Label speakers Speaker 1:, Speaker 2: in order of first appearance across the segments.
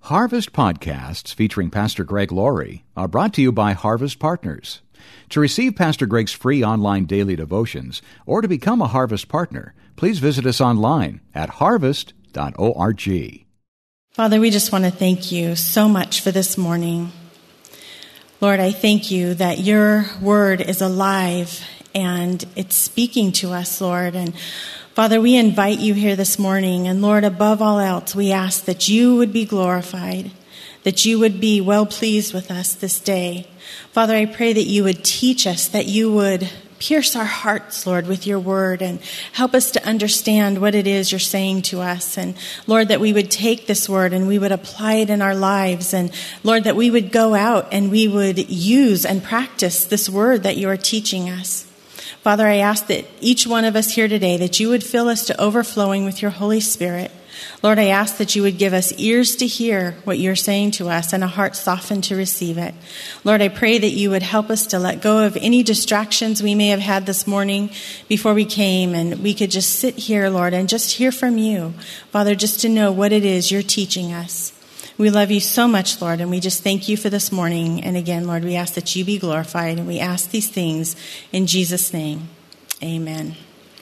Speaker 1: Harvest podcasts featuring Pastor Greg Laurie are brought to you by Harvest Partners. To receive Pastor Greg's free online daily devotions or to become a Harvest partner, please visit us online at harvest.org.
Speaker 2: Father, we just want to thank you so much for this morning. Lord, I thank you that your word is alive and it's speaking to us, Lord. And Father, we invite you here this morning. And Lord, above all else, we ask that you would be glorified, that you would be well pleased with us this day. Father, I pray that you would teach us, that you would pierce our hearts, Lord, with your word and help us to understand what it is you're saying to us. And Lord, that we would take this word and we would apply it in our lives. And Lord, that we would go out and we would use and practice this word that you are teaching us. Father, I ask that each one of us here today, that you would fill us to overflowing with your Holy Spirit. Lord, I ask that you would give us ears to hear what you're saying to us and a heart softened to receive it. Lord, I pray that you would help us to let go of any distractions we may have had this morning before we came, and we could just sit here, Lord, and just hear from you. Father, just to know what it is you're teaching us. We love you so much, Lord, and we just thank you for this morning. And again, Lord, we ask that you be glorified, and we ask these things in Jesus' name. Amen.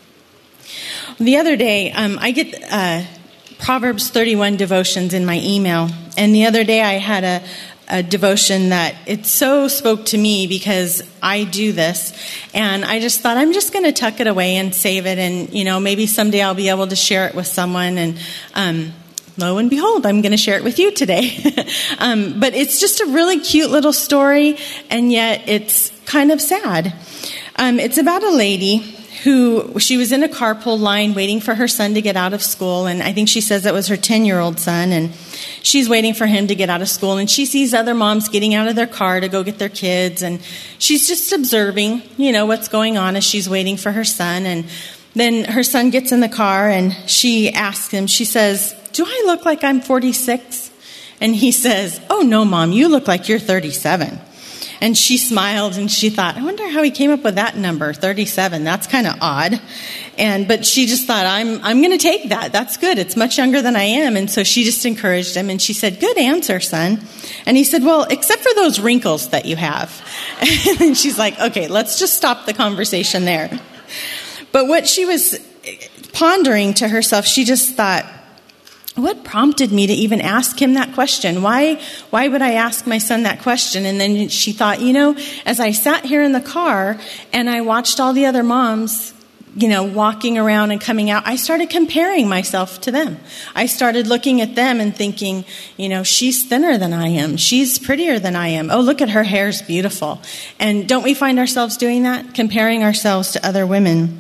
Speaker 2: The other day, I get Proverbs 31 devotions in my email, and the other day I had a devotion that it so spoke to me because I do this, and I just thought I'm just going to tuck it away and save it, and maybe someday I'll be able to share it with someone. And lo and behold, I'm going to share it with you today. But it's just a really cute little story, and yet it's kind of sad. It's about a lady who, she was in a carpool line waiting for her son to get out of school, and I think she says it was her 10-year-old son, and she's waiting for him to get out of school, and she sees other moms getting out of their car to go get their kids, and she's just observing, what's going on as she's waiting for her son. And then her son gets in the car, and she asks him, she says, "Do I look like I'm 46? And he says, "Oh, no, Mom, you look like you're 37. And she smiled, and she thought, I wonder how he came up with that number, 37. That's kind of odd. But she just thought, I'm going to take that. That's good. It's much younger than I am. And so she just encouraged him, and she said, "Good answer, son." And he said, "Well, except for those wrinkles that you have." And she's like, "Okay, let's just stop the conversation there." But what she was pondering to herself, she just thought, what prompted me to even ask him that question? Why would I ask my son that question? And then she thought, as I sat here in the car and I watched all the other moms, walking around and coming out, I started comparing myself to them. I started looking at them and thinking, she's thinner than I am. She's prettier than I am. Oh, look at her hair's beautiful. And don't we find ourselves doing that? Comparing ourselves to other women.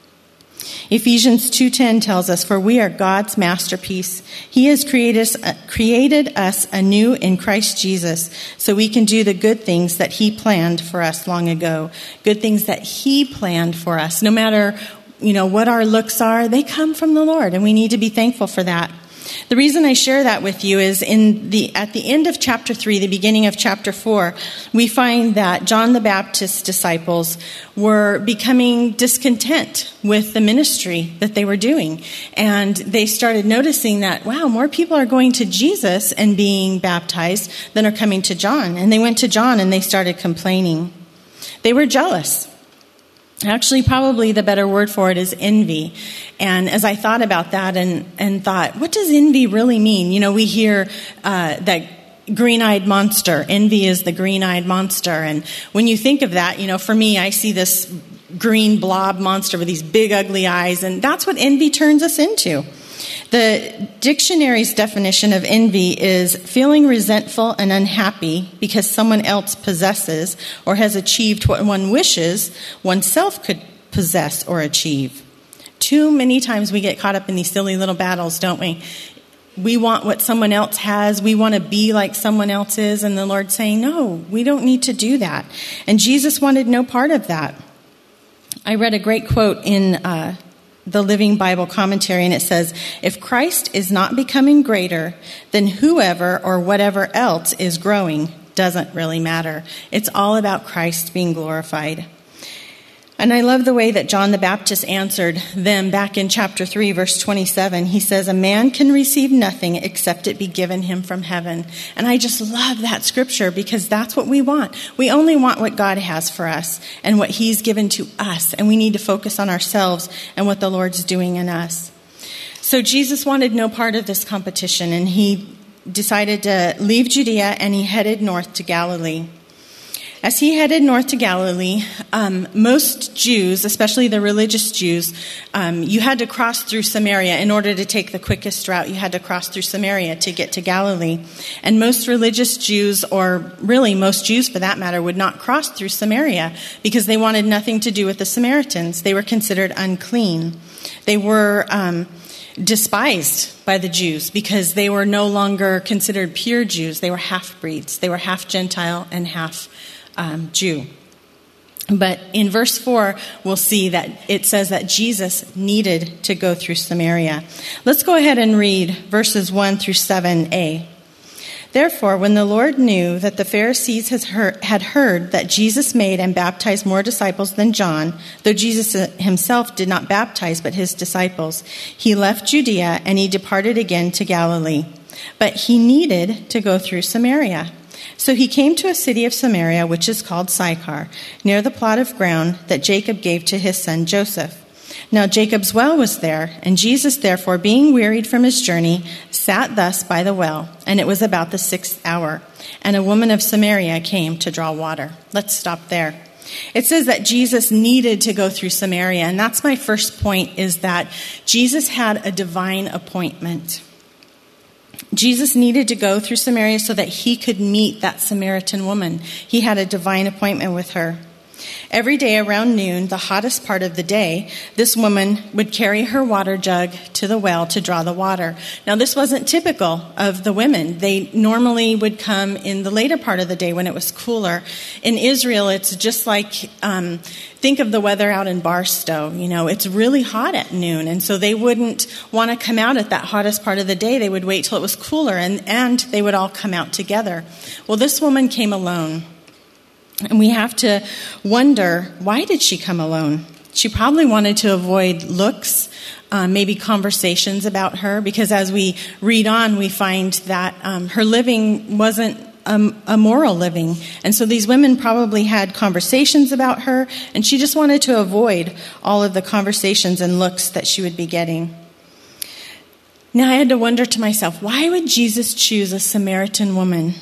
Speaker 2: Ephesians 2:10 tells us, "For we are God's masterpiece. He has created us anew in Christ Jesus, so we can do the good things that he planned for us long ago." Good things that he planned for us. No matter, what our looks are, they come from the Lord, and we need to be thankful for that. The reason I share that with you is at the end of chapter 3, the beginning of chapter 4, we find that John the Baptist's disciples were becoming discontent with the ministry that they were doing. And they started noticing that, wow, more people are going to Jesus and being baptized than are coming to John. And they went to John and they started complaining. They were jealous. Actually, probably the better word for it is envy. And as I thought about that and thought, what does envy really mean? We hear that green-eyed monster. Envy is the green-eyed monster. And when you think of that, for me, I see this green blob monster with these big, ugly eyes. And that's what envy turns us into. The dictionary's definition of envy is feeling resentful and unhappy because someone else possesses or has achieved what one wishes oneself could possess or achieve. Too many times we get caught up in these silly little battles, don't we? We want what someone else has. We want to be like someone else is. And the Lord's saying, no, we don't need to do that. And Jesus wanted no part of that. I read a great quote in the Living Bible Commentary, and it says, "If Christ is not becoming greater, then whoever or whatever else is growing doesn't really matter. It's all about Christ being glorified." And I love the way that John the Baptist answered them back in chapter 3, verse 27. He says, "A man can receive nothing except it be given him from heaven." And I just love that scripture because that's what we want. We only want what God has for us and what he's given to us. And we need to focus on ourselves and what the Lord's doing in us. So Jesus wanted no part of this competition, and he decided to leave Judea, and he headed north to Galilee. As he headed north to Galilee, most Jews, especially the religious Jews, you had to cross through Samaria in order to take the quickest route. You had to cross through Samaria to get to Galilee. And most religious Jews, or really most Jews for that matter, would not cross through Samaria because they wanted nothing to do with the Samaritans. They were considered unclean. They were despised by the Jews because they were no longer considered pure Jews. They were half-breeds. They were half Gentile and half Jew. But in verse 4, we'll see that it says that Jesus needed to go through Samaria. Let's go ahead and read verses 1 through 7a. "Therefore, when the Lord knew that the Pharisees had heard that Jesus made and baptized more disciples than John, though Jesus himself did not baptize but his disciples, he left Judea and he departed again to Galilee. But he needed to go through Samaria. So he came to a city of Samaria, which is called Sychar, near the plot of ground that Jacob gave to his son Joseph. Now Jacob's well was there, and Jesus, therefore, being wearied from his journey, sat thus by the well, and it was about the 6th hour. And a woman of Samaria came to draw water." Let's stop there. It says that Jesus needed to go through Samaria, and that's my first point, is that Jesus had a divine appointment. Jesus needed to go through Samaria so that he could meet that Samaritan woman. He had a divine appointment with her. Every day around noon, the hottest part of the day, this woman would carry her water jug to the well to draw the water. Now, this wasn't typical of the women. They normally would come in the later part of the day when it was cooler. In Israel, it's just like, think of the weather out in Barstow. You know, it's really hot at noon, and so they wouldn't want to come out at that hottest part of the day. They would wait till it was cooler, and they would all come out together. Well, this woman came alone. And we have to wonder, why did she come alone? She probably wanted to avoid looks, maybe conversations about her, because as we read on, we find that her living wasn't a moral living. And so these women probably had conversations about her, and she just wanted to avoid all of the conversations and looks that she would be getting. Now I had to wonder to myself, why would Jesus choose a Samaritan woman?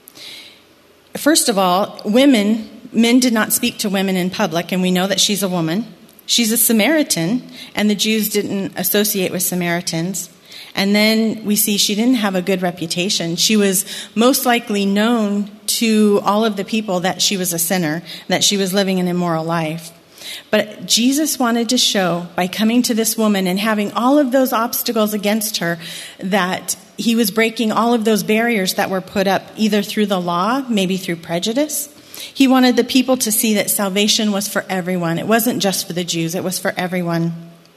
Speaker 2: First of all, men did not speak to women in public, and we know that she's a woman. She's a Samaritan, and the Jews didn't associate with Samaritans. And then we see she didn't have a good reputation. She was most likely known to all of the people that she was a sinner, that she was living an immoral life. But Jesus wanted to show, by coming to this woman and having all of those obstacles against her, that he was breaking all of those barriers that were put up either through the law, maybe through prejudice. He wanted the people to see that salvation was for everyone. It wasn't just for the Jews, it was for everyone.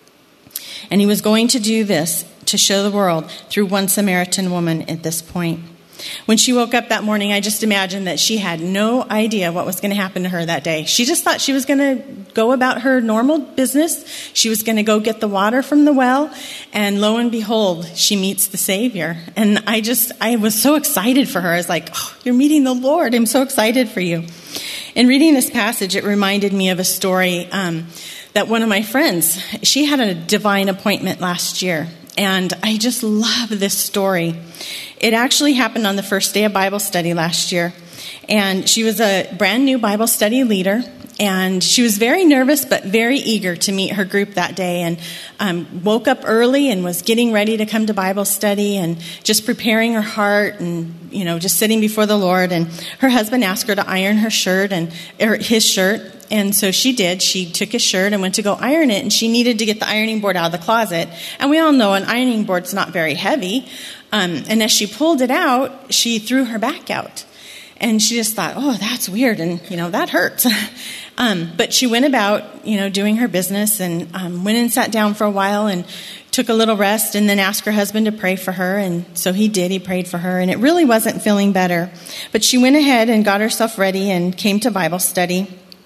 Speaker 2: And he was going to do this to show the world through one Samaritan woman at this point. When she woke up that morning, I just imagined that she had no idea what was going to happen to her that day. She just thought she was going to go about her normal business. She was going to go get the water from the well, and lo and behold, she meets the Savior. And I was so excited for her. I was like, "Oh, you're meeting the Lord. I'm so excited for you." In reading this passage, it reminded me of a story that one of my friends, she had a divine appointment last year. And I just love this story. It actually happened on the first day of Bible study last year. And she was a brand new Bible study leader. And she was very nervous but very eager to meet her group that day. And woke up early and was getting ready to come to Bible study and just preparing her heart and, just sitting before the Lord. And her husband asked her to iron her shirt or his shirt. And so she did. She took his shirt and went to go iron it, and she needed to get the ironing board out of the closet. And we all know an ironing board's not very heavy. And as she pulled it out, she threw her back out. And she just thought, "Oh, that's weird, and, that hurts." But she went about, doing her business, and went and sat down for a while and took a little rest, and then asked her husband to pray for her. And so he did. He prayed for her, and it really wasn't feeling better. But she went ahead and got herself ready and came to Bible study.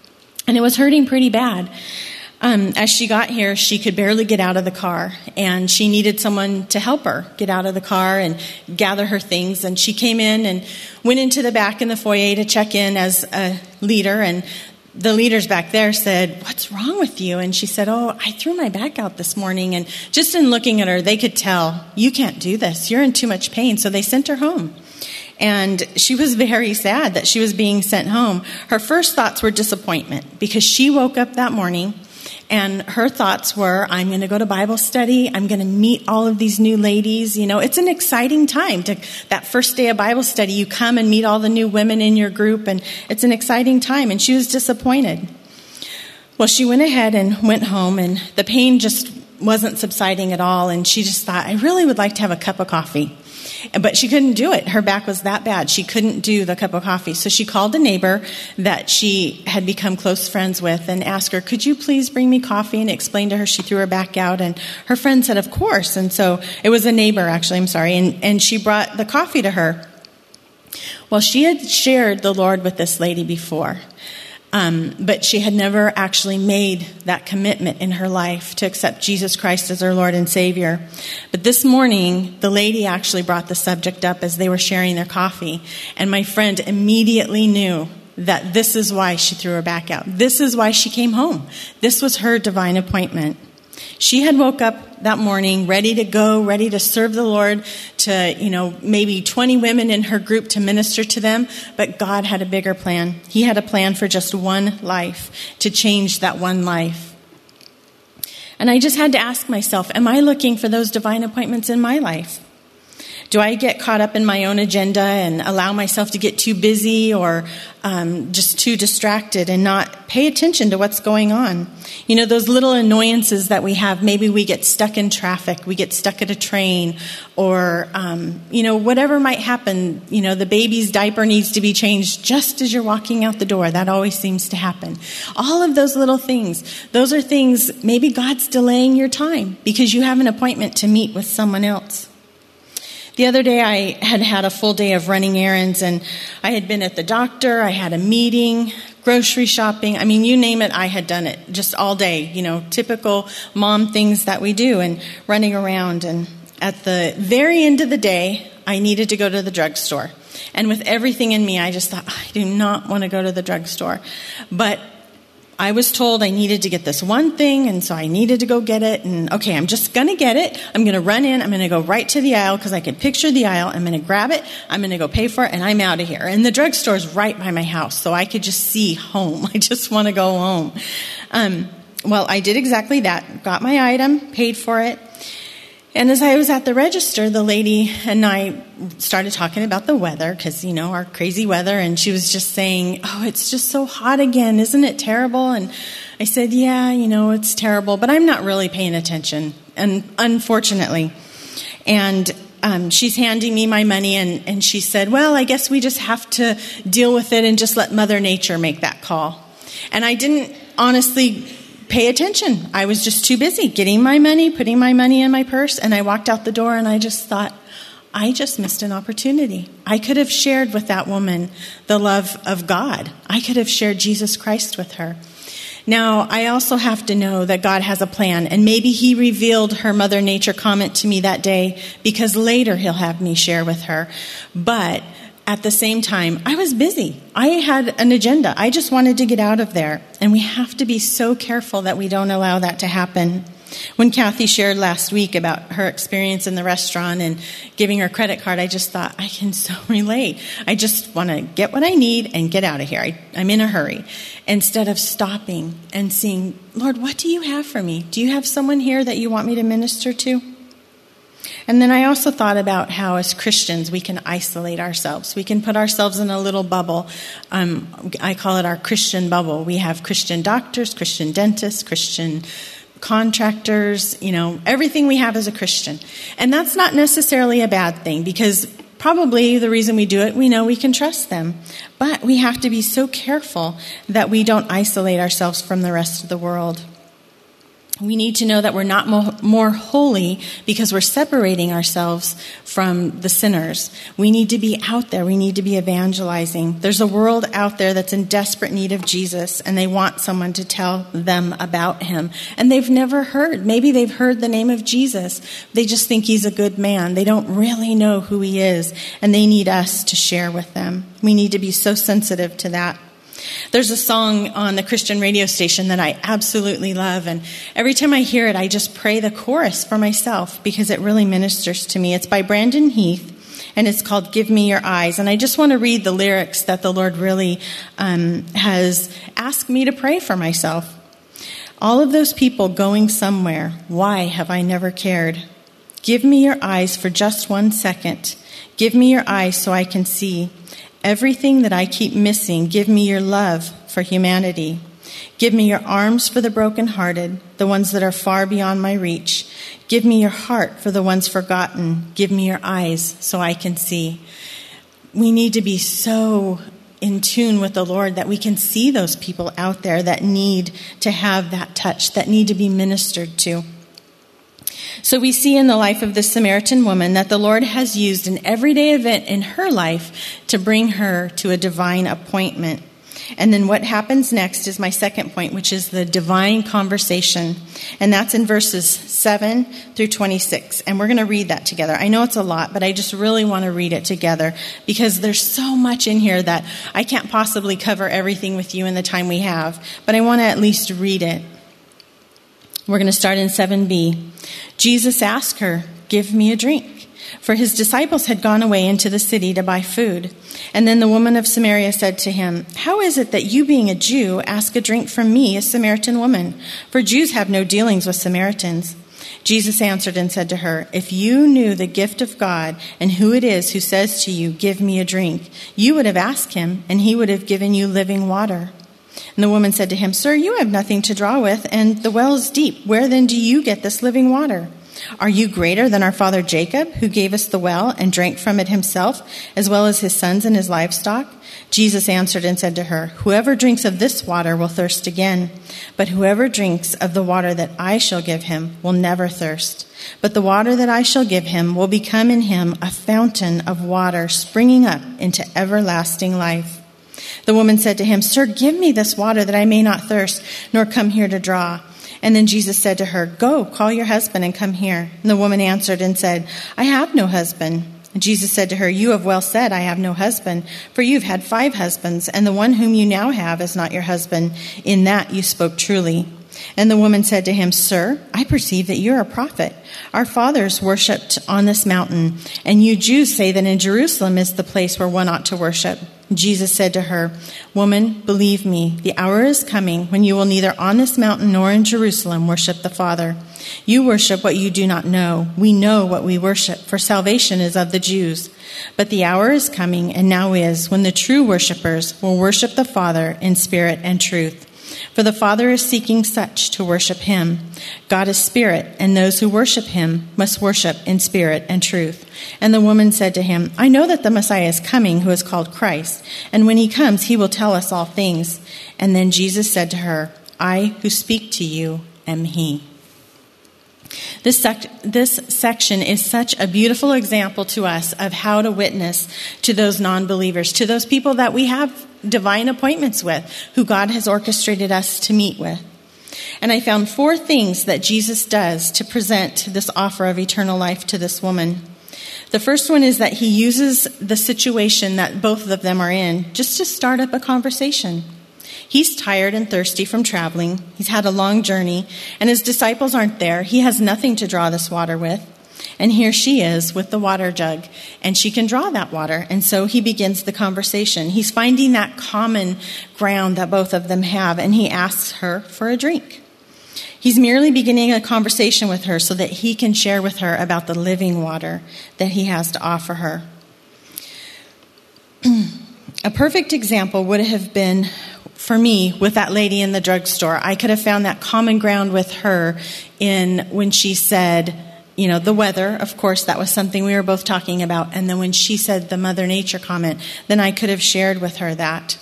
Speaker 2: And it was hurting pretty bad. As she got here, she could barely get out of the car, and she needed someone to help her get out of the car and gather her things. And she came in and went into the back in the foyer to check in as a leader, and the leaders back there said, "What's wrong with you?" And she said, "Oh, I threw my back out this morning." And just in looking at her, they could tell, "You can't do this. You're in too much pain." So they sent her home. And she was very sad that she was being sent home. Her first thoughts were disappointment, because she woke up that morning and her thoughts were, I'm going to go to Bible study. I'm going to meet all of these new ladies. You know, it's an exciting time. That first day of Bible study, you come and meet all the new women in your group, and it's an exciting time. And she was disappointed. Well, she went ahead and went home, and the pain just wasn't subsiding at all. And she just thought, I really would like to have a cup of coffee. But she couldn't do it. Her back was that bad. She couldn't do the cup of coffee. So she called a neighbor that she had become close friends with and asked her, "Could you please bring me coffee?" And explained to her she threw her back out. And her friend said, "Of course." And so it was a neighbor, actually, I'm sorry. And she brought the coffee to her. Well, she had shared the Lord with this lady before. But she had never actually made that commitment in her life to accept Jesus Christ as her Lord and Savior. But this morning, the lady actually brought the subject up as they were sharing their coffee. And my friend immediately knew that this is why she threw her back out. This is why she came home. This was her divine appointment. She had woke up that morning ready to go, ready to serve the Lord to, maybe 20 women in her group to minister to them. But God had a bigger plan. He had a plan for just one life, to change that one life. And I just had to ask myself, am I looking for those divine appointments in my life? Do I get caught up in my own agenda and allow myself to get too busy or just too distracted and not pay attention to what's going on? Those little annoyances that we have, maybe we get stuck in traffic, we get stuck at a train, or, whatever might happen. The baby's diaper needs to be changed just as you're walking out the door. That always seems to happen. All of those little things, those are things, maybe God's delaying your time because you have an appointment to meet with someone else. The other day I had a full day of running errands, and I had been at the doctor, I had a meeting, grocery shopping. I mean, you name it, I had done it just all day, typical mom things that we do and running around. And at the very end of the day, I needed to go to the drugstore. And with everything in me, I just thought, I do not want to go to the drugstore. But I was told I needed to get this one thing, and so I needed to go get it. And okay, I'm just going to get it. I'm going to run in. I'm going to go right to the aisle because I can picture the aisle. I'm going to grab it. I'm going to go pay for it, and I'm out of here. And the drugstore's right by my house, so I could just see home. I just want to go home. Well, I did exactly that. Got my item, paid for it. And as I was at the register, the lady and I started talking about the weather because, our crazy weather. And she was just saying, "Oh, it's just so hot again. Isn't it terrible?" And I said, "Yeah, it's terrible, but I'm not really paying attention." And unfortunately, and she's handing me my money and she said, "Well, I guess we just have to deal with it and just let Mother Nature make that call." And I didn't honestly pay attention. I was just too busy getting my money, putting my money in my purse, and I walked out the door and I just thought, I just missed an opportunity. I could have shared with that woman the love of God. I could have shared Jesus Christ with her. Now, I also have to know that God has a plan, and maybe He revealed her Mother Nature comment to me that day because later He'll have me share with her. But at the same time, I was busy. I had an agenda. I just wanted to get out of there. And we have to be so careful that we don't allow that to happen. When Kathy shared last week about her experience in the restaurant and giving her credit card, I just thought, I can so relate. I just want to get what I need and get out of here. I'm in a hurry. Instead of stopping and seeing, Lord, what do you have for me? Do you have someone here that you want me to minister to? And then I also thought about how as Christians we can isolate ourselves. We can put ourselves in a little bubble. I call it our Christian bubble. We have Christian doctors, Christian dentists, Christian contractors, everything we have is a Christian. And that's not necessarily a bad thing because probably the reason we do it, we know we can trust them. But we have to be so careful that we don't isolate ourselves from the rest of the world. We need to know that we're not more holy because we're separating ourselves from the sinners. We need to be out there. We need to be evangelizing. There's a world out there that's in desperate need of Jesus, and they want someone to tell them about him. And they've never heard. Maybe they've heard the name of Jesus. They just think he's a good man. They don't really know who he is, and they need us to share with them. We need to be so sensitive to that. There's a song on the Christian radio station that I absolutely love, and every time I hear it, I just pray the chorus for myself because it really ministers to me. It's by Brandon Heath, and it's called Give Me Your Eyes. And I just want to read the lyrics that the Lord really has asked me to pray for myself. All of those people going somewhere, why have I never cared? Give me your eyes for just 1 second. Give me your eyes so I can see. Everything that I keep missing, give me your love for humanity. Give me your arms for the brokenhearted, the ones that are far beyond my reach. Give me your heart for the ones forgotten. Give me your eyes so I can see. We need to be so in tune with the Lord that we can see those people out there that need to have that touch, that need to be ministered to. So we see in the life of this Samaritan woman that the Lord has used an everyday event in her life to bring her to a divine appointment. And then what happens next is my second point, which is the divine conversation. And that's in verses 7 through 26. And we're going to read that together. I know it's a lot, but I just really want to read it together because there's so much in here that I can't possibly cover everything with you in the time we have. But I want to at least read it. We're going to start in 7b. Jesus asked her, "Give me a drink." For his disciples had gone away into the city to buy food. And then the woman of Samaria said to him, "How is it that you, being a Jew, ask a drink from me, a Samaritan woman? For Jews have no dealings with Samaritans." Jesus answered and said to her, "If you knew the gift of God and who it is who says to you, 'Give me a drink,' you would have asked him, and he would have given you living water." And the woman said to him, "Sir, you have nothing to draw with, and the well is deep. Where then do you get this living water? Are you greater than our father Jacob, who gave us the well and drank from it himself, as well as his sons and his livestock?" Jesus answered and said to her, "Whoever drinks of this water will thirst again. But whoever drinks of the water that I shall give him will never thirst. But the water that I shall give him will become in him a fountain of water springing up into everlasting life." The woman said to him, "Sir, give me this water that I may not thirst, nor come here to draw." And then Jesus said to her, "Go, call your husband and come here." And the woman answered and said, "I have no husband." And Jesus said to her, "You have well said, 'I have no husband,' for you've had 5 husbands, and the one whom you now have is not your husband. In that you spoke truly." And the woman said to him, "Sir, I perceive that you are a prophet. Our fathers worshipped on this mountain, and you Jews say that in Jerusalem is the place where one ought to worship." Jesus said to her, "Woman, believe me, the hour is coming when you will neither on this mountain nor in Jerusalem worship the Father. You worship what you do not know. We know what we worship, for salvation is of the Jews. But the hour is coming, and now is, when the true worshipers will worship the Father in spirit and truth. For the Father is seeking such to worship him. God is spirit, and those who worship him must worship in spirit and truth." And the woman said to him, "I know that the Messiah is coming, who is called Christ, and when he comes, he will tell us all things." And then Jesus said to her, "I who speak to you am he." This section is such a beautiful example to us of how to witness to those non-believers, to those people that we have divine appointments with, who God has orchestrated us to meet with. And I found 4 things that Jesus does to present this offer of eternal life to this woman. The first one is that he uses the situation that both of them are in just to start up a conversation. He's tired and thirsty from traveling. He's had a long journey, and his disciples aren't there. He has nothing to draw this water with. And here she is with the water jug, and she can draw that water. And so he begins the conversation. He's finding that common ground that both of them have, and he asks her for a drink. He's merely beginning a conversation with her so that he can share with her about the living water that he has to offer her. A perfect example would have been, for me, with that lady in the drugstore. I could have found that common ground with her in when she said, the weather. Of course, that was something we were both talking about. And then when she said the Mother Nature comment, then I could have shared with her that.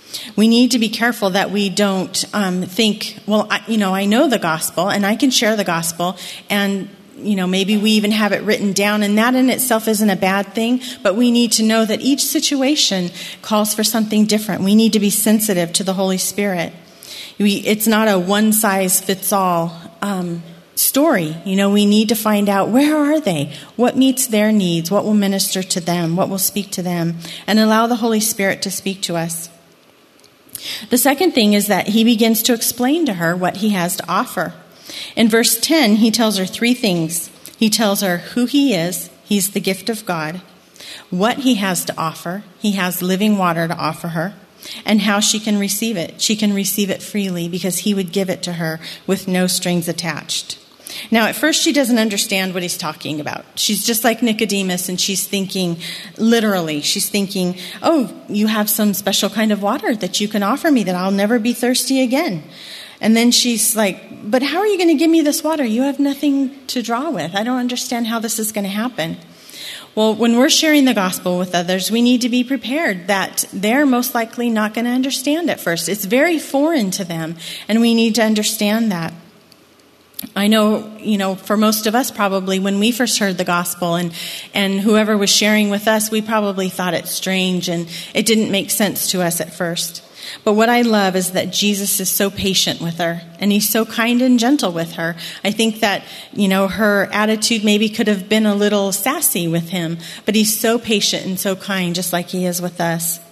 Speaker 2: We need to be careful that we don't think, well, I know the gospel and I can share the gospel, and maybe we even have it written down, and that in itself isn't a bad thing, but we need to know that each situation calls for something different. We need to be sensitive to the Holy Spirit. It's not a one-size-fits-all story. We need to find out, where are they? What meets their needs? What will minister to them? What will speak to them? And allow the Holy Spirit to speak to us. The second thing is that he begins to explain to her what he has to offer. In verse 10, he tells her three things. He tells her who he is. He's the gift of God. What he has to offer. He has living water to offer her. And how she can receive it. She can receive it freely because he would give it to her with no strings attached. Now, at first, she doesn't understand what he's talking about. She's just like Nicodemus, and she's thinking, literally, she's thinking, oh, you have some special kind of water that you can offer me that I'll never be thirsty again. And then she's like, but how are you going to give me this water? You have nothing to draw with. I don't understand how this is going to happen. Well, when we're sharing the gospel with others, we need to be prepared that they're most likely not going to understand at first. It's very foreign to them, and we need to understand that. I know, for most of us probably, when we first heard the gospel and whoever was sharing with us, we probably thought it strange and it didn't make sense to us at first. But what I love is that Jesus is so patient with her, and he's so kind and gentle with her. I think that, her attitude maybe could have been a little sassy with him, but he's so patient and so kind, just like he is with us.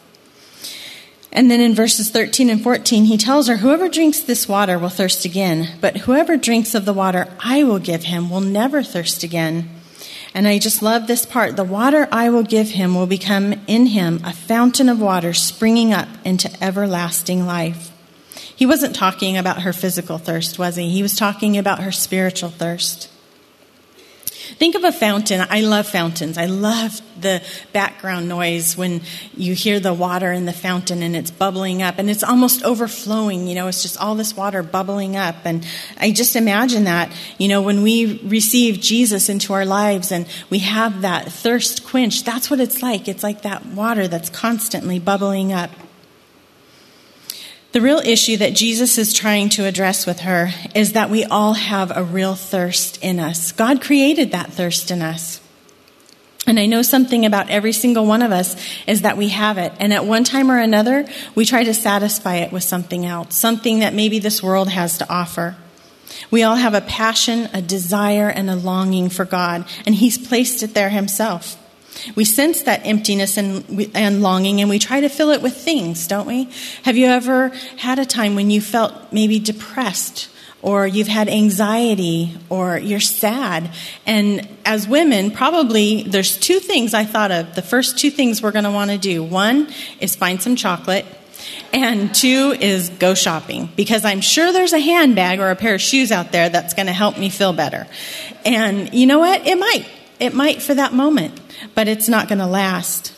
Speaker 2: And then in verses 13 and 14, he tells her, whoever drinks this water will thirst again, but whoever drinks of the water I will give him will never thirst again. And I just love this part. The water I will give him will become in him a fountain of water springing up into everlasting life. He wasn't talking about her physical thirst, was he? He was talking about her spiritual thirst. Think of a fountain. I love fountains. I love the background noise when you hear the water in the fountain and it's bubbling up and it's almost overflowing. It's just all this water bubbling up. And I just imagine that, when we receive Jesus into our lives and we have that thirst quenched, that's what it's like. It's like that water that's constantly bubbling up. The real issue that Jesus is trying to address with her is that we all have a real thirst in us. God created that thirst in us. And I know something about every single one of us is that we have it. And at one time or another, we try to satisfy it with something else, something that maybe this world has to offer. We all have a passion, a desire, and a longing for God, and he's placed it there himself. We sense that emptiness and longing, and we try to fill it with things, don't we? Have you ever had a time when you felt maybe depressed, or you've had anxiety, or you're sad? And as women, probably there's two things I thought of. The first two things we're going to want to do. One is find some chocolate, and two is go shopping, because I'm sure there's a handbag or a pair of shoes out there that's going to help me feel better. And you know what? It might for that moment, but it's not going to last.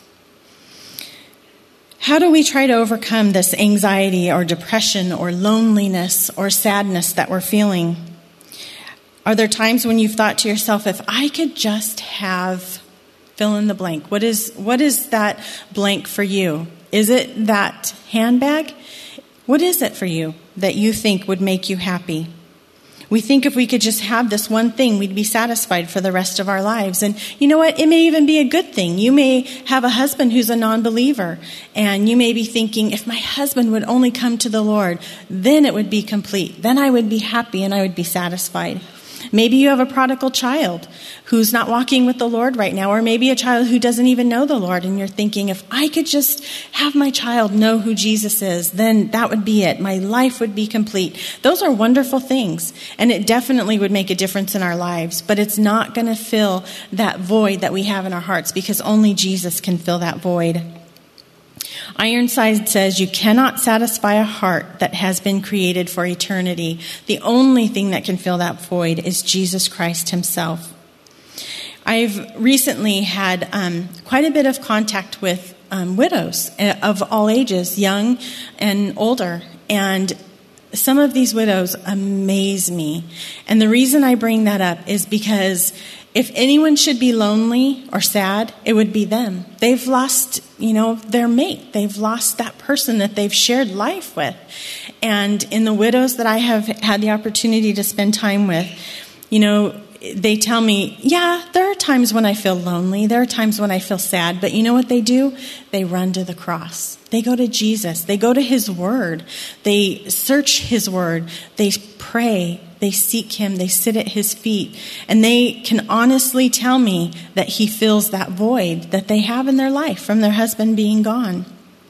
Speaker 2: How do we try to overcome this anxiety or depression or loneliness or sadness that we're feeling? Are there times when you've thought to yourself, if I could just have fill in the blank? What is that blank for you? Is it that handbag? What is it for you that you think would make you happy? We think if we could just have this one thing, we'd be satisfied for the rest of our lives. And you know what? It may even be a good thing. You may have a husband who's a non-believer, and you may be thinking, if my husband would only come to the Lord, then it would be complete. Then I would be happy and I would be satisfied. Maybe you have a prodigal child who's not walking with the Lord right now, or maybe a child who doesn't even know the Lord, and you're thinking, if I could just have my child know who Jesus is, then that would be it. My life would be complete. Those are wonderful things, and it definitely would make a difference in our lives, but it's not going to fill that void that we have in our hearts, because only Jesus can fill that void. Ironside says you cannot satisfy a heart that has been created for eternity. The only thing that can fill that void is Jesus Christ himself. I've recently had quite a bit of contact with widows of all ages, young and older, and some of these widows amaze me. And the reason I bring that up is because If anyone should be lonely or sad, it would be them. They've lost, their mate. They've lost that person that they've shared life with. And in the widows that I have had the opportunity to spend time with, they tell me, yeah, there are times when I feel lonely. There are times when I feel sad. But you know what they do? They run to the cross. They go to Jesus. They go to his word. They search his word. They pray. They seek him. They sit at his feet. And they can honestly tell me that he fills that void that they have in their life from their husband being gone.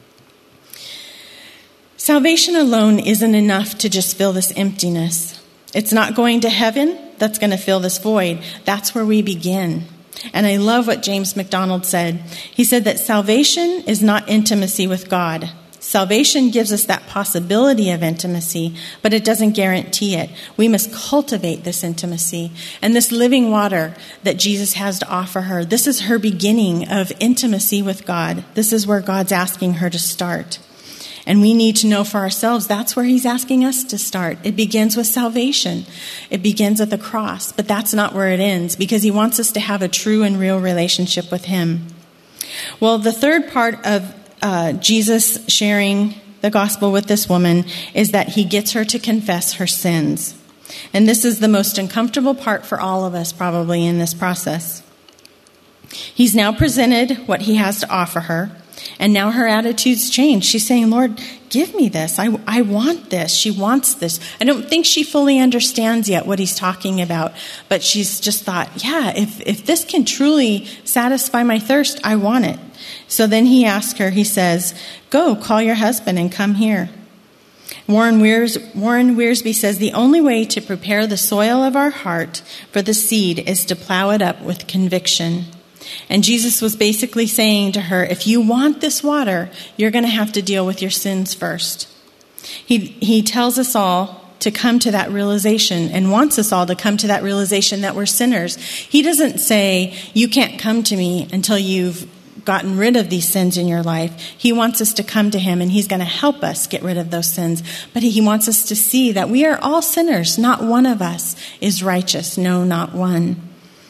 Speaker 2: Salvation alone isn't enough to just fill this emptiness. It's not going to heaven that's going to fill this void. That's where we begin. And I love what James MacDonald said. He said that salvation is not intimacy with God. Salvation gives us that possibility of intimacy, but it doesn't guarantee it. We must cultivate this intimacy. And this living water that Jesus has to offer her, this is her beginning of intimacy with God. This is where God's asking her to start. And we need to know for ourselves that's where he's asking us to start. It begins with salvation. It begins at the cross, but that's not where it ends, because he wants us to have a true and real relationship with him. Well, the third part of Jesus sharing the gospel with this woman is that he gets her to confess her sins. And this is the most uncomfortable part for all of us probably in this process. He's now presented what he has to offer her. And now her attitude's changed. She's saying, Lord, give me this. I want this. She wants this. I don't think she fully understands yet what he's talking about. But she's just thought, yeah, if this can truly satisfy my thirst, I want it. So then he asks her, he says, go, call your husband and come here. Warren Wiersbe says, the only way to prepare the soil of our heart for the seed is to plow it up with conviction. And Jesus was basically saying to her, if you want this water, you're going to have to deal with your sins first. He tells us all to come to that realization and wants us all to come to that realization that we're sinners. He doesn't say, you can't come to me until you've gotten rid of these sins in your life. He wants us to come to him, and he's going to help us get rid of those sins. But he wants us to see that we are all sinners. Not one of us is righteous. No, not one.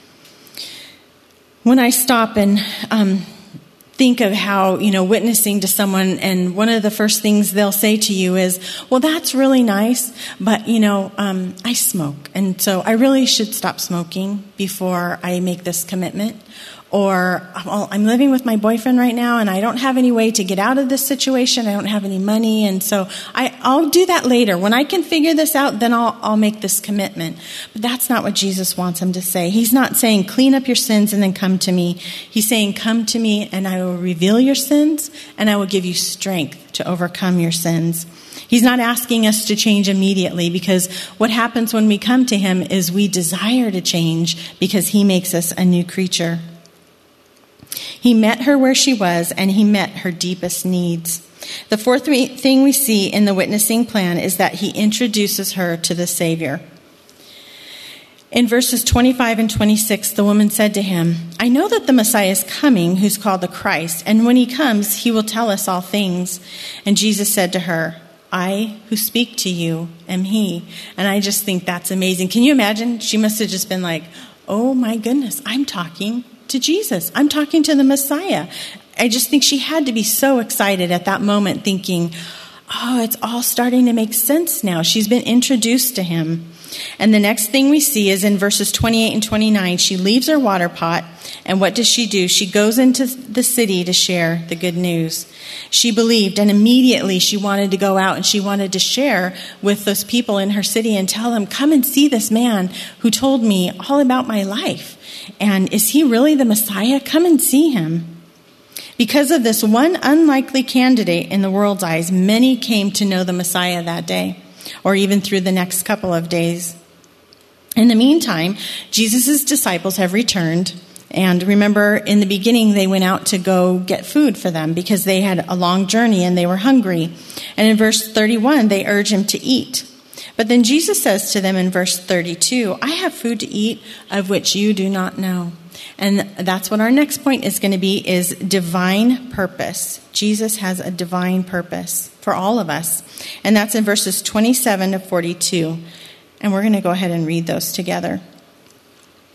Speaker 2: When I stop and think of how, witnessing to someone, and one of the first things they'll say to you is, well, that's really nice, but, I smoke. And so I really should stop smoking before I make this commitment. Or, well, I'm living with my boyfriend right now, and I don't have any way to get out of this situation. I don't have any money, and so I'll do that later. When I can figure this out, then I'll make this commitment. But that's not what Jesus wants him to say. He's not saying, clean up your sins and then come to me. He's saying, come to me, and I will reveal your sins, and I will give you strength to overcome your sins. He's not asking us to change immediately, because what happens when we come to him is we desire to change because he makes us a new creature. He met her where she was, and he met her deepest needs. The fourth thing we see in the witnessing plan is that he introduces her to the Savior. In verses 25 and 26, the woman said to him, I know that the Messiah is coming, who's called the Christ, and when he comes, he will tell us all things. And Jesus said to her, I who speak to you am he. And I just think that's amazing. Can you imagine? She must have just been like, oh my goodness, I'm talking to Jesus. I'm talking to the Messiah. I just think she had to be so excited at that moment, thinking, oh, it's all starting to make sense now. She's been introduced to him. And the next thing we see is in verses 28 and 29, she leaves her water pot, and what does she do? She goes into the city to share the good news. She believed, and immediately she wanted to go out and she wanted to share with those people in her city and tell them, come and see this man who told me all about my life. And is he really the Messiah? Come and see him. Because of this one unlikely candidate in the world's eyes, many came to know the Messiah that day, or even through the next couple of days. In the meantime, Jesus' disciples have returned. And remember, in the beginning, they went out to go get food for them because they had a long journey and they were hungry. And in verse 31, they urge him to eat. But then Jesus says to them in verse 32, I have food to eat of which you do not know. And that's what our next point is going to be, is divine purpose. Jesus has a divine purpose for all of us. And that's in verses 27 to 42. And we're going to go ahead and read those together.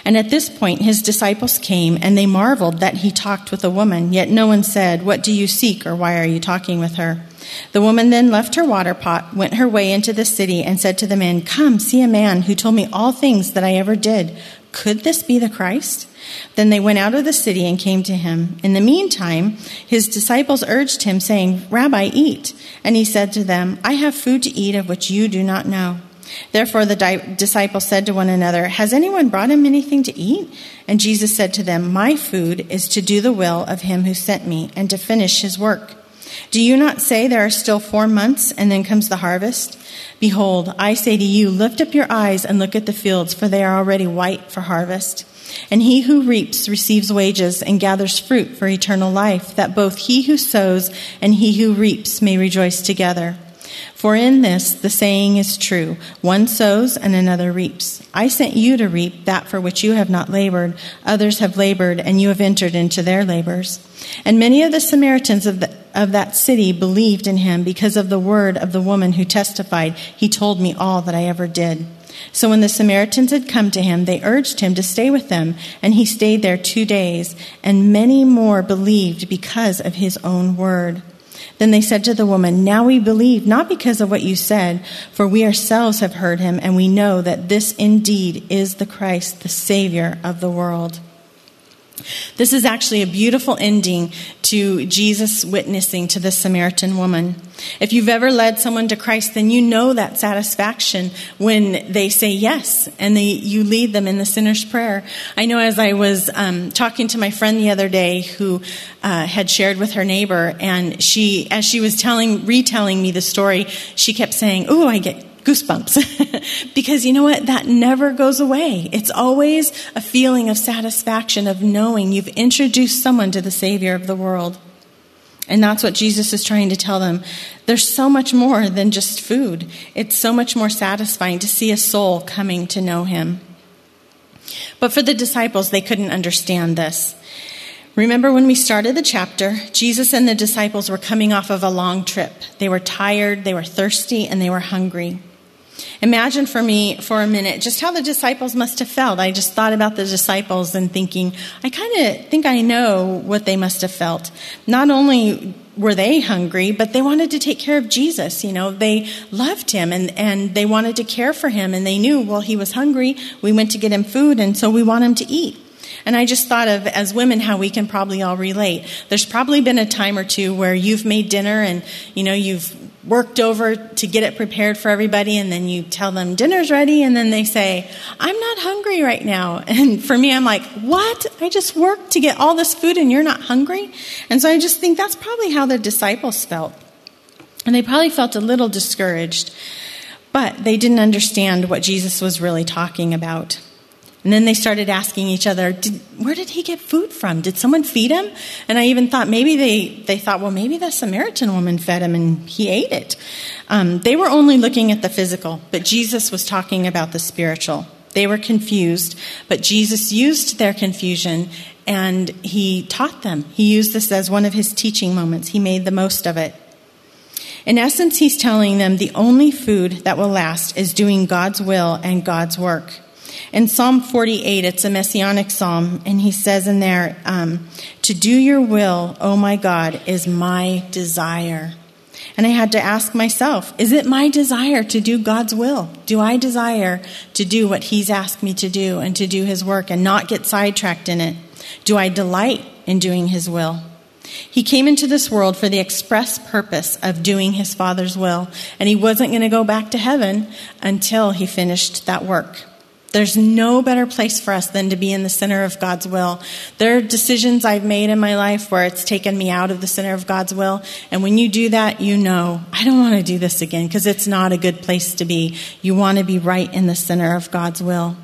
Speaker 2: And at this point his disciples came, and they marveled that he talked with a woman. Yet no one said, "What do you seek?" or "Why are you talking with her?" The woman then left her water pot, went her way into the city, and said to the men, "Come, see a man who told me all things that I ever did. Could this be the Christ?" Then they went out of the city and came to him. In the meantime, his disciples urged him, saying, "Rabbi, eat." And he said to them, "I have food to eat of which you do not know." Therefore the disciples said to one another, "Has anyone brought him anything to eat?" And Jesus said to them, "My food is to do the will of him who sent me and to finish his work. Do you not say there are still 4 months and then comes the harvest? Behold, I say to you, lift up your eyes and look at the fields, for they are already white for harvest. And he who reaps receives wages and gathers fruit for eternal life, that both he who sows and he who reaps may rejoice together. For in this the saying is true, one sows and another reaps. I sent you to reap that for which you have not labored. Others have labored, and you have entered into their labors." And many of the Samaritans of that city believed in him because of the word of the woman who testified, "He told me all that I ever did." So when the Samaritans had come to him, they urged him to stay with them, and he stayed there 2 days, and many more believed because of his own word. Then they said to the woman, "Now we believe, not because of what you said, for we ourselves have heard him, and we know that this indeed is the Christ, the Savior of the world." This is actually a beautiful ending to Jesus witnessing to the Samaritan woman. If you've ever led someone to Christ, then you know that satisfaction when they say yes and you lead them in the sinner's prayer. I know as I was talking to my friend the other day who had shared with her neighbor, and as she was retelling me the story, she kept saying, "Ooh, I get goosebumps." Because you know what? That never goes away. It's always a feeling of satisfaction of knowing you've introduced someone to the Savior of the world. And that's what Jesus is trying to tell them. There's so much more than just food. It's so much more satisfying to see a soul coming to know him. But for the disciples, they couldn't understand this. Remember when we started the chapter, Jesus and the disciples were coming off of a long trip. They were tired, they were thirsty, and they were hungry. Imagine for me for a minute just how the disciples must have felt. I just thought about the disciples and thinking, I kind of think I know what they must have felt. Not only were they hungry, but they wanted to take care of Jesus. You know, they loved him and they wanted to care for him. And they knew, well, he was hungry. We went to get him food, and so we want him to eat. And I just thought of, as women, how we can probably all relate. There's probably been a time or two where you've made dinner and, you know, you've worked over to get it prepared for everybody, and then you tell them dinner's ready, and then they say, I'm not hungry right now. And for me, I'm like, what? I just worked to get all this food and you're not hungry? And so I just think that's probably how the disciples felt. And they probably felt a little discouraged, but they didn't understand what Jesus was really talking about. And then they started asking each other, where did he get food from? Did someone feed him? And I even thought maybe they thought, well, maybe the Samaritan woman fed him and he ate it. They were only looking at the physical, but Jesus was talking about the spiritual. They were confused, but Jesus used their confusion and he taught them. He used this as one of his teaching moments. He made the most of it. In essence, he's telling them the only food that will last is doing God's will and God's work. In Psalm 48, it's a messianic psalm, and he says in there, to do your will, O my God, is my desire. And I had to ask myself, is it my desire to do God's will? Do I desire to do what he's asked me to do and to do his work and not get sidetracked in it? Do I delight in doing his will? He came into this world for the express purpose of doing his Father's will, and he wasn't going to go back to heaven until he finished that work. There's no better place for us than to be in the center of God's will. There are decisions I've made in my life where it's taken me out of the center of God's will. And when you do that, you know, I don't want to do this again because it's not a good place to be. You want to be right in the center of God's will.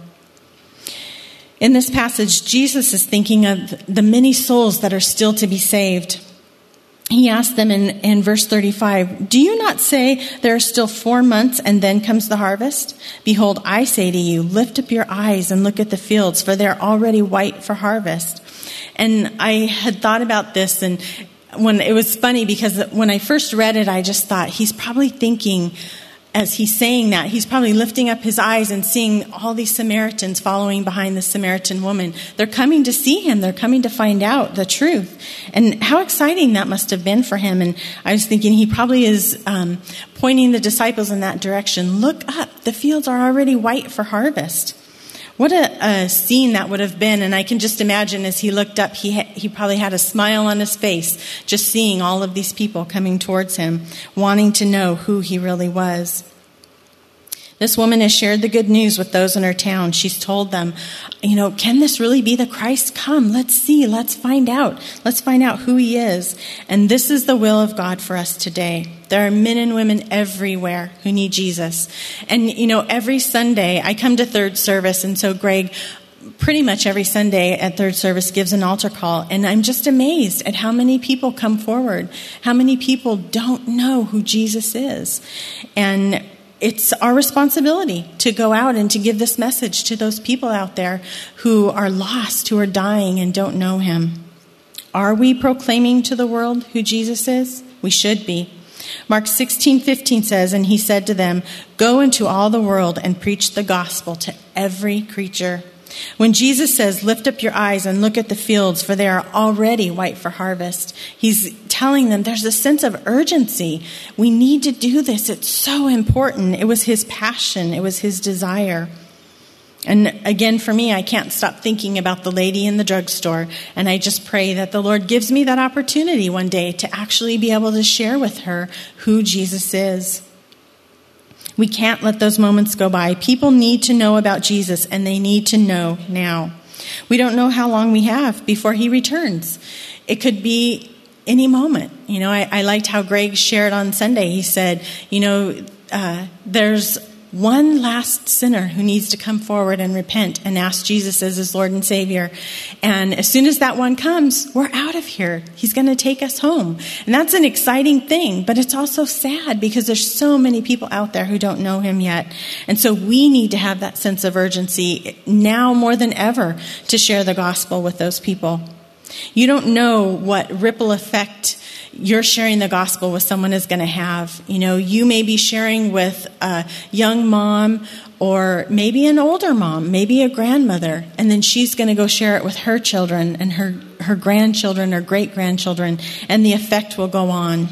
Speaker 2: In this passage, Jesus is thinking of the many souls that are still to be saved. He asked them in verse 35, do you not say there are still 4 months and then comes the harvest? Behold, I say to you, lift up your eyes and look at the fields, for they're already white for harvest. And I had thought about this, and when it was funny because when I first read it, I just thought he's probably thinking as he's saying that, he's probably lifting up his eyes and seeing all these Samaritans following behind the Samaritan woman. They're coming to see him. They're coming to find out the truth. And how exciting that must have been for him. And I was thinking he probably is pointing the disciples in that direction. Look up. The fields are already white for harvest. What a scene that would have been. And I can just imagine as he looked up, he probably had a smile on his face, just seeing all of these people coming towards him, wanting to know who he really was. This woman has shared the good news with those in her town. She's told them, can this really be the Christ? Come, let's see, let's find out. Let's find out who he is. And this is the will of God for us today. There are men and women everywhere who need Jesus. And, every Sunday I come to third service. And so Greg, pretty much every Sunday at third service, gives an altar call. And I'm just amazed at how many people come forward, how many people don't know who Jesus is. And it's our responsibility to go out and to give this message to those people out there who are lost, who are dying and don't know him. Are we proclaiming to the world who Jesus is? We should be. Mark 16:15 says, and he said to them, "Go into all the world and preach the gospel to every creature." When Jesus says, "Lift up your eyes and look at the fields, for they are already white for harvest," he's telling them there's a sense of urgency. We need to do this. It's so important. It was his passion. It was his desire. And again, for me, I can't stop thinking about the lady in the drugstore. And I just pray that the Lord gives me that opportunity one day to actually be able to share with her who Jesus is. We can't let those moments go by. People need to know about Jesus, and they need to know now. We don't know how long we have before he returns. It could be any moment. I liked how Greg shared on Sunday. He said, there's one last sinner who needs to come forward and repent and ask Jesus as his Lord and Savior. And as soon as that one comes, we're out of here. He's going to take us home. And that's an exciting thing, but it's also sad because there's so many people out there who don't know him yet. And so we need to have that sense of urgency now more than ever to share the gospel with those people. You don't know what ripple effect you're sharing the gospel with someone is going to have. You may be sharing with a young mom or maybe an older mom, maybe a grandmother, and then she's going to go share it with her children and her grandchildren or great-grandchildren, and the effect will go on.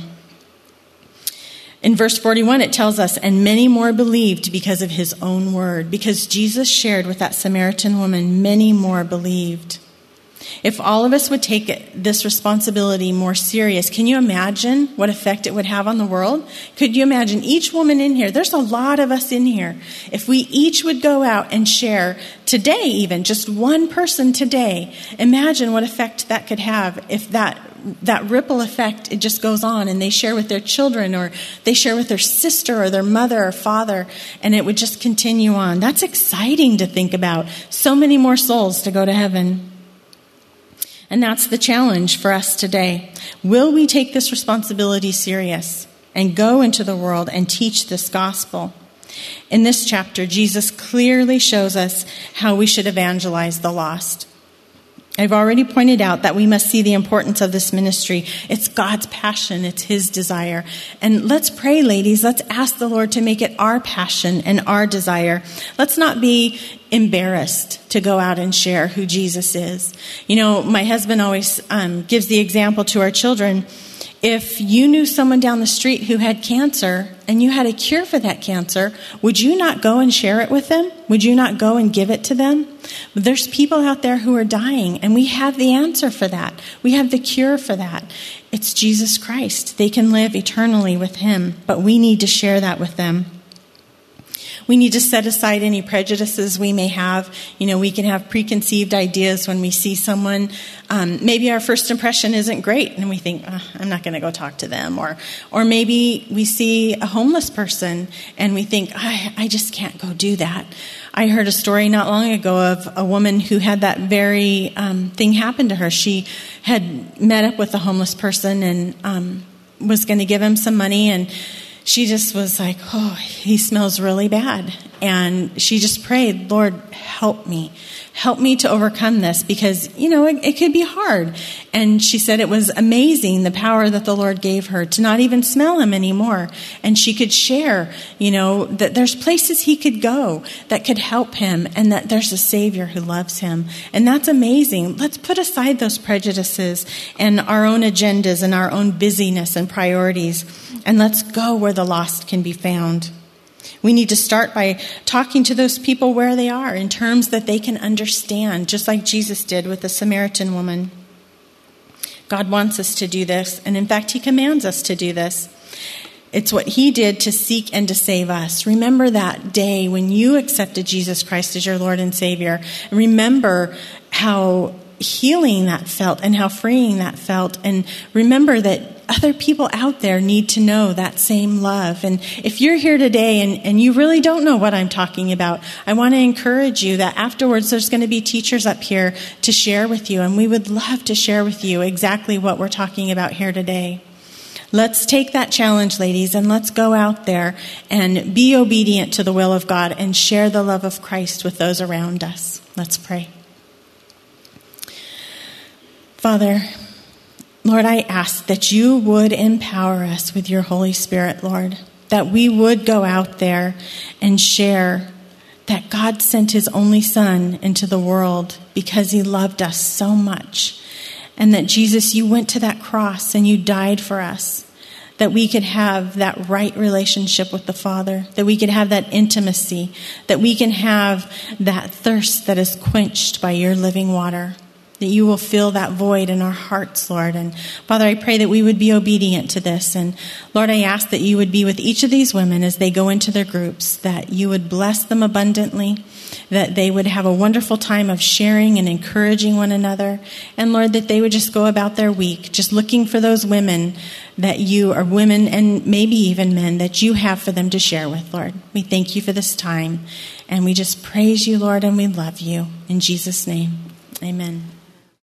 Speaker 2: In verse 41, it tells us, and many more believed because of his own word. Because Jesus shared with that Samaritan woman, many more believed. If all of us would take this responsibility more serious, can you imagine what effect it would have on the world? Could you imagine each woman in here? There's a lot of us in here. If we each would go out and share today, even just one person today, imagine what effect that could have if that ripple effect, it just goes on and they share with their children or they share with their sister or their mother or father, and it would just continue on. That's exciting to think about. So many more souls to go to heaven. And that's the challenge for us today. Will we take this responsibility serious and go into the world and teach this gospel? In this chapter, Jesus clearly shows us how we should evangelize the lost. I've already pointed out that we must see the importance of this ministry. It's God's passion. It's his desire. And let's pray, ladies. Let's ask the Lord to make it our passion and our desire. Let's not be embarrassed to go out and share who Jesus is. My husband always gives the example to our children. If you knew someone down the street who had cancer and you had a cure for that cancer, would you not go and share it with them? Would you not go and give it to them? There's people out there who are dying, and we have the answer for that. We have the cure for that. It's Jesus Christ. They can live eternally with him, but we need to share that with them. We need to set aside any prejudices we may have. We can have preconceived ideas when we see someone. Maybe our first impression isn't great, and we think, I'm not going to go talk to them. Or maybe we see a homeless person, and we think, I just can't go do that. I heard a story not long ago of a woman who had that very thing happen to her. She had met up with a homeless person and was going to give him some money, and she just was like, he smells really bad. And she just prayed, Lord, help me. Help me to overcome this because, it could be hard. And she said it was amazing, the power that the Lord gave her to not even smell him anymore. And she could share, that there's places he could go that could help him and that there's a Savior who loves him. And that's amazing. Let's put aside those prejudices and our own agendas and our own busyness and priorities, and let's go where the lost can be found. We need to start by talking to those people where they are in terms that they can understand, just like Jesus did with the Samaritan woman. God wants us to do this, and in fact, he commands us to do this. It's what he did to seek and to save us. Remember that day when you accepted Jesus Christ as your Lord and Savior. Remember how healing that felt and how freeing that felt. And remember that other people out there need to know that same love. And if you're here today and you really don't know what I'm talking about, I want to encourage you that afterwards there's going to be teachers up here to share with you. And we would love to share with you exactly what we're talking about here today. Let's take that challenge, ladies, and let's go out there and be obedient to the will of God and share the love of Christ with those around us. Let's pray. Father, Lord, I ask that you would empower us with your Holy Spirit, Lord, that we would go out there and share that God sent his only Son into the world because he loved us so much, and that, Jesus, you went to that cross and you died for us, that we could have that right relationship with the Father, that we could have that intimacy, that we can have that thirst that is quenched by your living water. That you will fill that void in our hearts, Lord. And Father, I pray that we would be obedient to this. And Lord, I ask that you would be with each of these women as they go into their groups, that you would bless them abundantly, that they would have a wonderful time of sharing and encouraging one another. And Lord, that they would just go about their week, just looking for those women that you are women and maybe even men that you have for them to share with, Lord. We thank you for this time. And we just praise you, Lord, and we love you. In Jesus' name, amen.